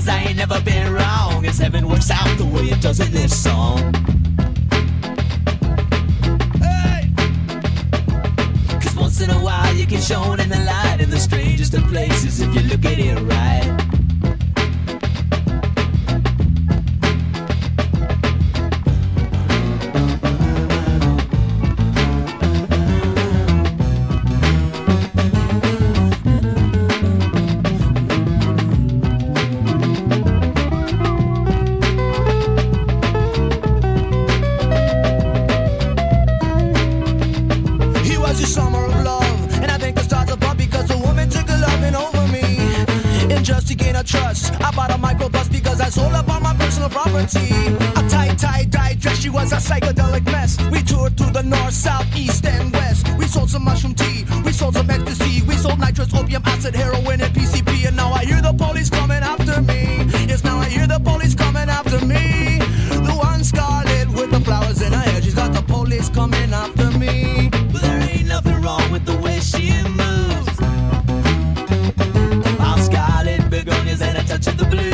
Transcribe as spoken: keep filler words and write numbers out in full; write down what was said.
Cause I ain't never been wrong, as heaven works out the way it does in this song. Hey! Cause once in a while you get shown in the light in the strangest of places if you look at it right. Trust. I bought a microbus because I sold up all my personal property. A tight, tie, dye dress, she was a psychedelic mess. We toured through the north, south, east, and west. We sold some mushroom tea, we sold some ecstasy, we sold nitrous, opium, acid, heroin, and P C P. And now I hear the police coming after me. Yes, now I hear the police coming after me. The one scarlet with the flowers in her hair, she's got the police coming after me. But there ain't nothing wrong with the way she moves. All scarlet begonias and a touch of the blue.